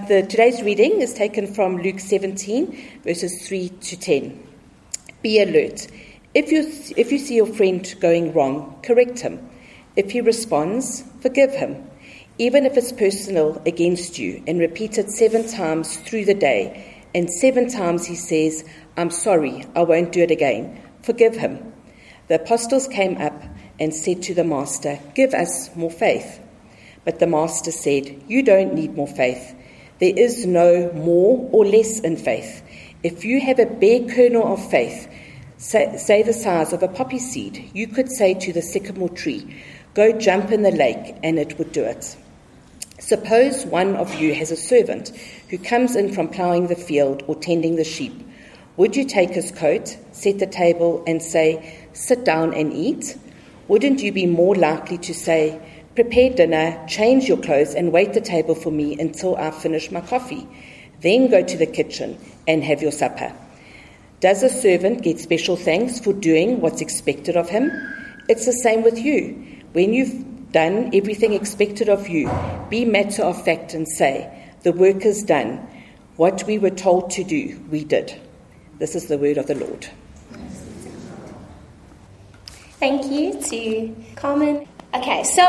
Today's reading is taken from Luke 17, verses 3 to 10. Be alert. If you see your friend going wrong, correct him. If he responds, forgive him. Even if it's personal against you, and repeat it 7 times through the day, and 7 times he says, I'm sorry, I won't do it again. Forgive him. The apostles came up and said to the master, give us more faith. But the master said, you don't need more faith. There is no more or less in faith. If you have a bare kernel of faith, say the size of a poppy seed, you could say to the sycamore tree, go jump in the lake, and it would do it. Suppose one of you has a servant who comes in from ploughing the field or tending the sheep. Would you take his coat, set the table, and say, sit down and eat? Wouldn't you be more likely to say, prepare dinner, change your clothes, and wait the table for me until I finish my coffee? Then go to the kitchen and have your supper. Does a servant get special thanks for doing what's expected of him? It's the same with you. When you've done everything expected of you, be matter of fact and say, the work is done. What we were told to do, we did. This is the word of the Lord. Thank you to Carmen. Okay, so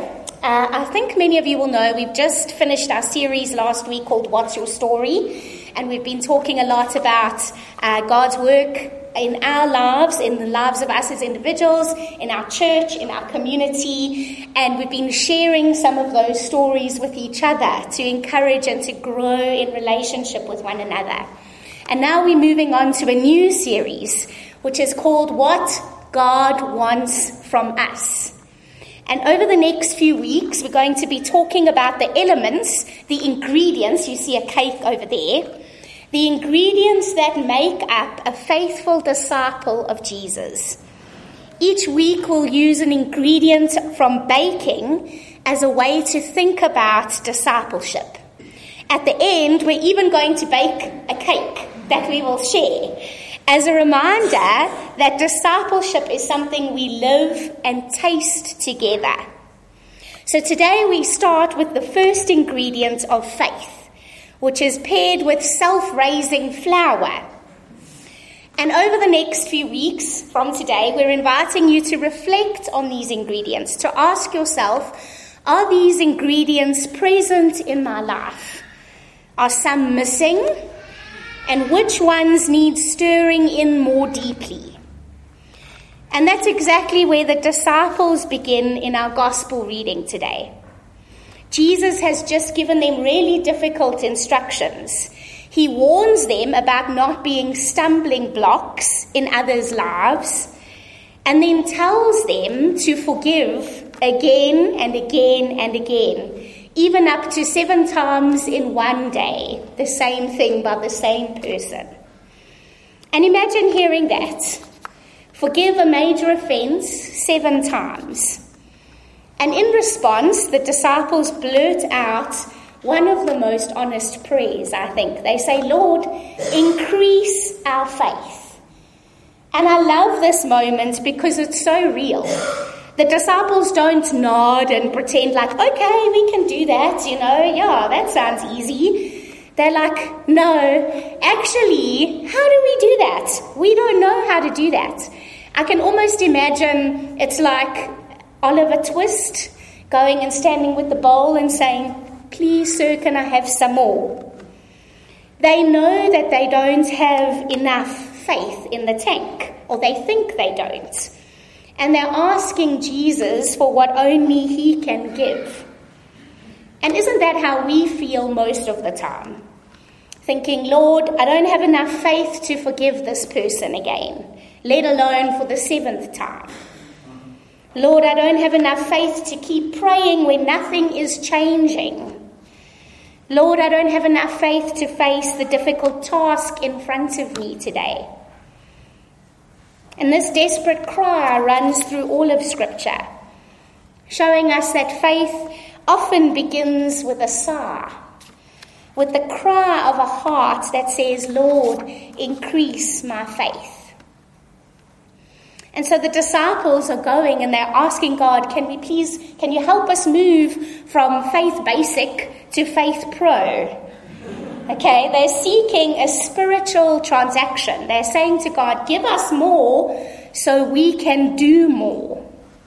I think many of you will know we've just finished our series last week called What's Your Story? And we've been talking a lot about God's work in our lives, in the lives of us as individuals, in our church, in our community. And we've been sharing some of those stories with each other to encourage and to grow in relationship with one another. And now we're moving on to a new series, which is called What God Wants from Us. And over the next few weeks, we're going to be talking about the elements, the ingredients. You see a cake over there. The ingredients that make up a faithful disciple of Jesus. Each week we'll use an ingredient from baking as a way to think about discipleship. At the end, we're even going to bake a cake that we will share as a reminder that discipleship is something we live and taste together. So today we start with the first ingredient of faith, which is paired with self-raising flour. And over the next few weeks from today, we're inviting you to reflect on these ingredients, to ask yourself, are these ingredients present in my life? Are some missing? And which ones need stirring in more deeply? And that's exactly where the disciples begin in our gospel reading today. Jesus has just given them really difficult instructions. He warns them about not being stumbling blocks in others' lives, and then tells them to forgive again and again and again, even up to 7 times in one day, the same thing by the same person. And imagine hearing that. Forgive a major offense 7 times. And in response, the disciples blurt out one of the most honest prayers, I think. They say, Lord, increase our faith. And I love this moment because it's so real. The disciples don't nod and pretend like, okay, we can do that, yeah, that sounds easy. They're like, no, actually, how do we do that? We don't know how to do that. I can almost imagine it's like Oliver Twist going and standing with the bowl and saying, please, sir, can I have some more? They know that they don't have enough faith in the tank, or they think they don't. And they're asking Jesus for what only he can give. And isn't that how we feel most of the time? Thinking, Lord, I don't have enough faith to forgive this person again, let alone for the 7th time. Lord, I don't have enough faith to keep praying when nothing is changing. Lord, I don't have enough faith to face the difficult task in front of me today. And this desperate cry runs through all of Scripture, showing us that faith often begins with a sigh, with the cry of a heart that says, Lord, increase my faith. And so the disciples are going and they're asking God, can you help us move from faith basic to faith pro? Okay, they're seeking a spiritual transaction. They're saying to God, give us more so we can do more.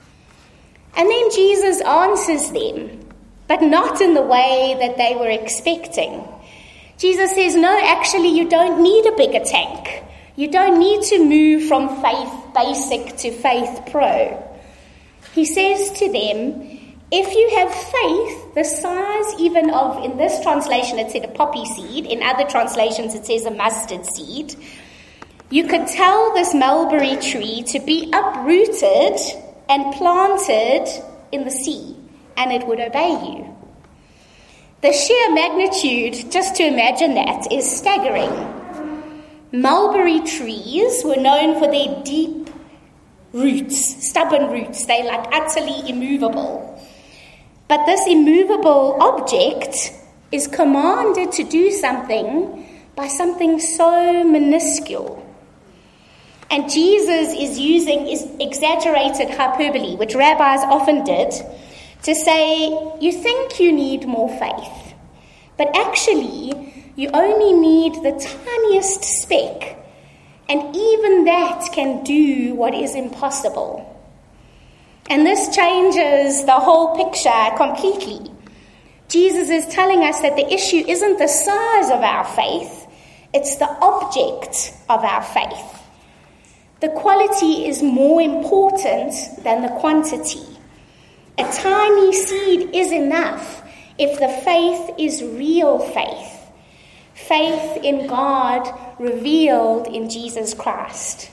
And then Jesus answers them, but not in the way that they were expecting. Jesus says, no, actually, you don't need a bigger tank. You don't need to move from faith basic to faith pro. He says to them, if you have faith the size even of, in this translation it said a poppy seed, in other translations it says a mustard seed, you could tell this mulberry tree to be uprooted and planted in the sea, and it would obey you. The sheer magnitude, just to imagine that, is staggering. Mulberry trees were known for their deep roots, stubborn roots. They're like utterly immovable. But this immovable object is commanded to do something by something so minuscule. And Jesus is using exaggerated hyperbole, which rabbis often did, to say, you think you need more faith, but actually you only need the tiniest speck, and even that can do what is impossible. And this changes the whole picture completely. Jesus is telling us that the issue isn't the size of our faith, it's the object of our faith. The quality is more important than the quantity. A tiny seed is enough if the faith is real faith. Faith in God revealed in Jesus Christ.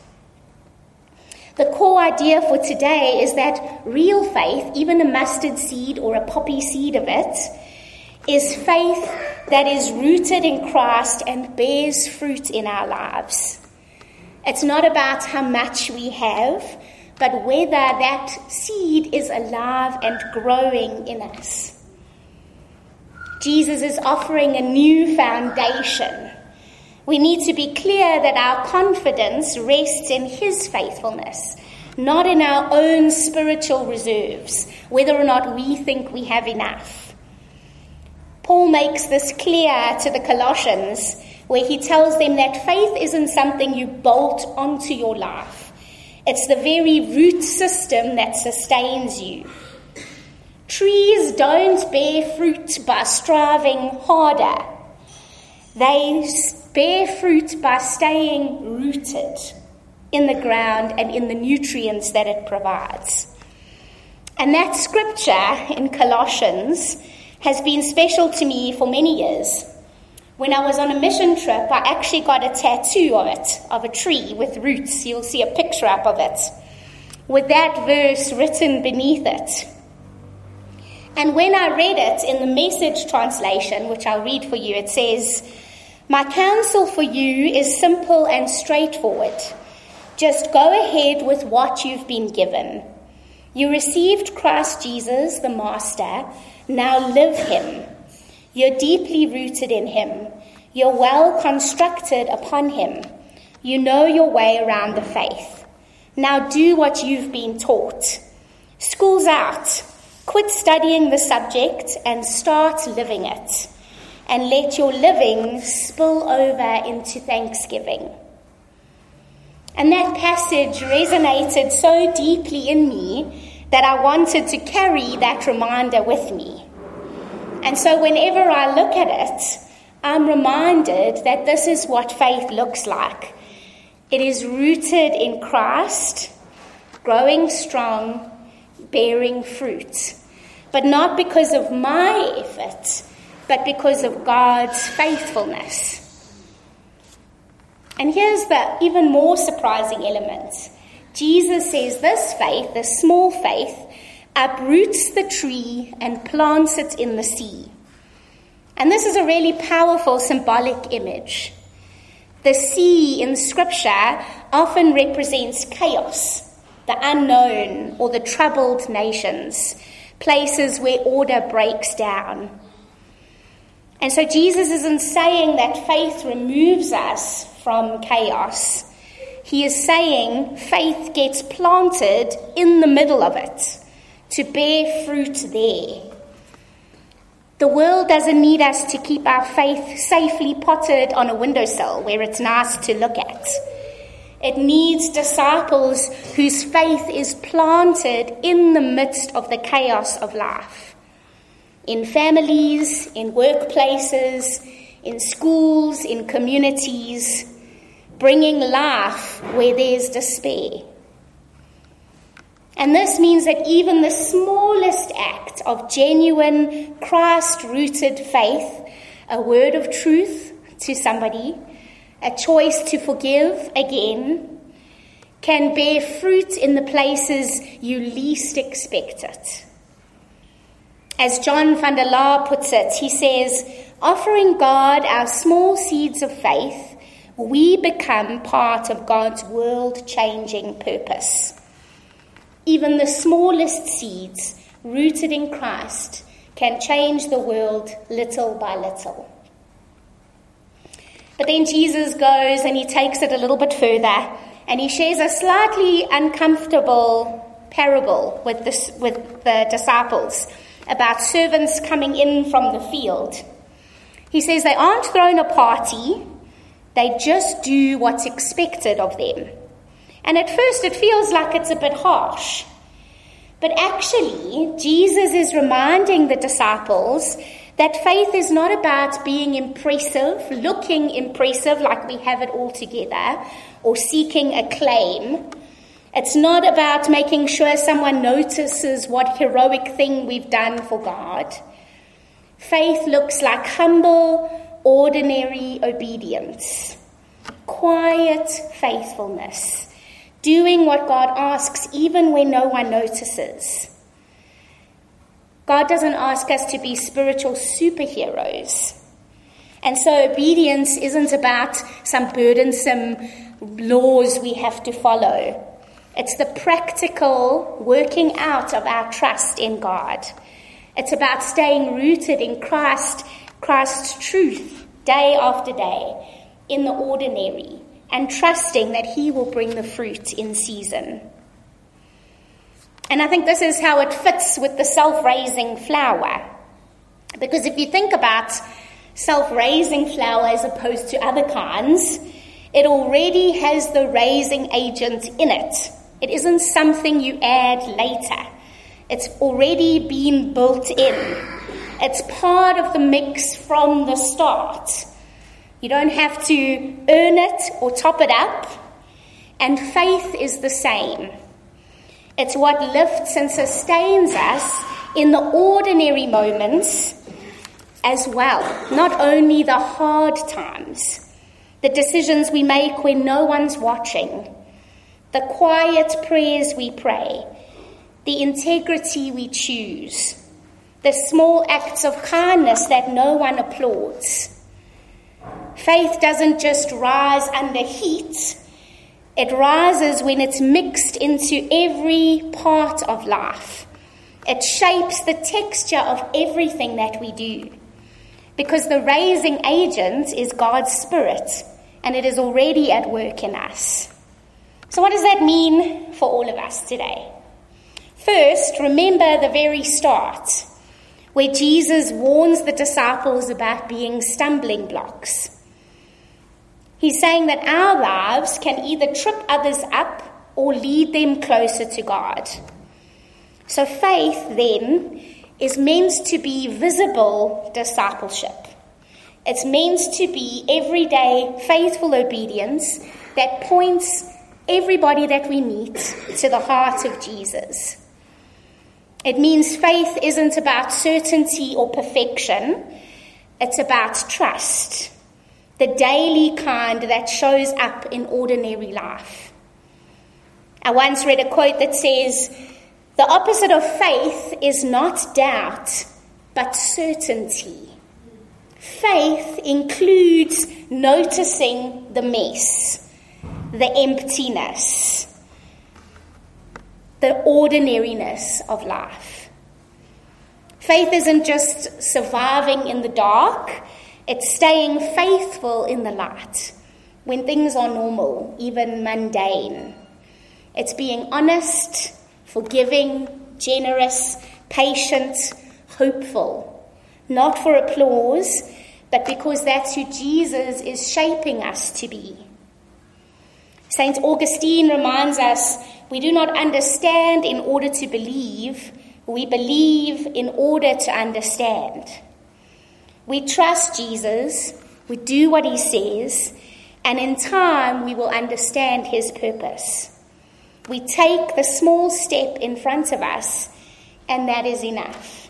The core idea for today is that real faith, even a mustard seed or a poppy seed of it, is faith that is rooted in Christ and bears fruit in our lives. It's not about how much we have, but whether that seed is alive and growing in us. Jesus is offering a new foundation. We need to be clear that our confidence rests in his faithfulness, not in our own spiritual reserves, whether or not we think we have enough. Paul makes this clear to the Colossians, where he tells them that faith isn't something you bolt onto your life. It's the very root system that sustains you. Trees don't bear fruit by striving harder. They bear fruit by staying rooted in the ground and in the nutrients that it provides. And that scripture in Colossians has been special to me for many years. When I was on a mission trip, I actually got a tattoo of it, of a tree with roots. You'll see a picture up of it, with that verse written beneath it. And when I read it in the Message translation, which I'll read for you, it says, "My counsel for you is simple and straightforward. Just go ahead with what you've been given. You received Christ Jesus, the Master. Now live him. You're deeply rooted in him. You're well constructed upon him. You know your way around the faith. Now do what you've been taught. School's out. Quit studying the subject and start living it. And let your living spill over into thanksgiving." And that passage resonated so deeply in me that I wanted to carry that reminder with me. And so whenever I look at it, I'm reminded that this is what faith looks like. It is rooted in Christ, growing strong, bearing fruit. But not because of my effort, but because of God's faithfulness. And here's the even more surprising element. Jesus says this faith, this small faith, uproots the tree and plants it in the sea. And this is a really powerful symbolic image. The sea in Scripture often represents chaos, the unknown, or the troubled nations, places where order breaks down. And so Jesus isn't saying that faith removes us from chaos. He is saying faith gets planted in the middle of it to bear fruit there. The world doesn't need us to keep our faith safely potted on a windowsill where it's nice to look at. It needs disciples whose faith is planted in the midst of the chaos of life. In families, in workplaces, in schools, in communities, bringing life where there's despair. And this means that even the smallest act of genuine Christ-rooted faith, a word of truth to somebody, a choice to forgive again, can bear fruit in the places you least expect it. As John van der Laar puts it, he says, offering God our small seeds of faith, we become part of God's world-changing purpose. Even the smallest seeds rooted in Christ can change the world little by little. But then Jesus goes and he takes it a little bit further and he shares a slightly uncomfortable parable with the disciples about servants coming in from the field. He says they aren't thrown a party, they just do what's expected of them. And at first it feels like it's a bit harsh. But actually, Jesus is reminding the disciples that faith is not about being impressive, looking impressive like we have it all together, or seeking acclaim. It's not about making sure someone notices what heroic thing we've done for God. Faith looks like humble, ordinary obedience, quiet faithfulness, doing what God asks even when no one notices. God doesn't ask us to be spiritual superheroes. And so obedience isn't about some burdensome laws we have to follow. It's the practical working out of our trust in God. It's about staying rooted in Christ's truth, day after day, in the ordinary, and trusting that he will bring the fruit in season. And I think this is how it fits with the self-raising flower. Because if you think about self-raising flour as opposed to other kinds, it already has the raising agent in it. It isn't something you add later. It's already been built in. It's part of the mix from the start. You don't have to earn it or top it up. And faith is the same. It's what lifts and sustains us in the ordinary moments as well. Not only the hard times, the decisions we make when no one's watching, the quiet prayers we pray, the integrity we choose, the small acts of kindness that no one applauds. Faith doesn't just rise under heat. It rises when it's mixed into every part of life. It shapes the texture of everything that we do. Because the raising agent is God's Spirit, and it is already at work in us. So what does that mean for all of us today? First, remember the very start, where Jesus warns the disciples about being stumbling blocks. He's saying that our lives can either trip others up or lead them closer to God. So faith, then, is meant to be visible discipleship. It's meant to be everyday faithful obedience that points everybody that we meet to the heart of Jesus. It means faith isn't about certainty or perfection. It's about trust, the daily kind that shows up in ordinary life. I once read a quote that says, "The opposite of faith is not doubt, but certainty." Faith includes noticing the mess, the emptiness, the ordinariness of life. Faith isn't just surviving in the dark, it's staying faithful in the light when things are normal, even mundane. It's being honest, forgiving, generous, patient, hopeful, not for applause, but because that's who Jesus is shaping us to be. St. Augustine reminds us, we do not understand in order to believe, we believe in order to understand. We trust Jesus, we do what he says, and in time we will understand his purpose. We take the small step in front of us, and that is enough.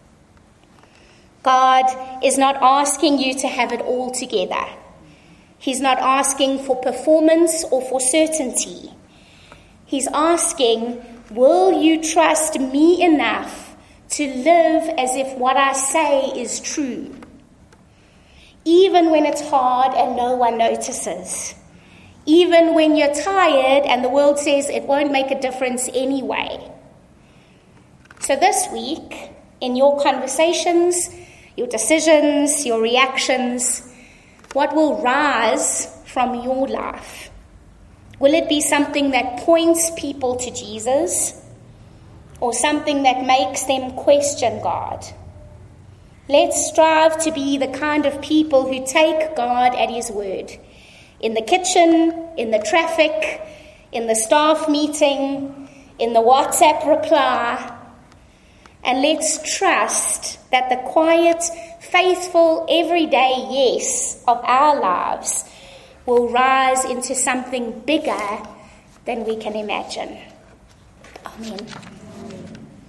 God is not asking you to have it all together. He's not asking for performance or for certainty. He's asking, will you trust me enough to live as if what I say is true? Even when it's hard and no one notices. Even when you're tired and the world says it won't make a difference anyway. So this week, in your conversations, your decisions, your reactions, what will rise from your life? Will it be something that points people to Jesus, or something that makes them question God? Let's strive to be the kind of people who take God at his word. In the kitchen, in the traffic, in the staff meeting, in the WhatsApp reply. And let's trust that the quiet, faithful, everyday yes of our lives will rise into something bigger than we can imagine. Amen.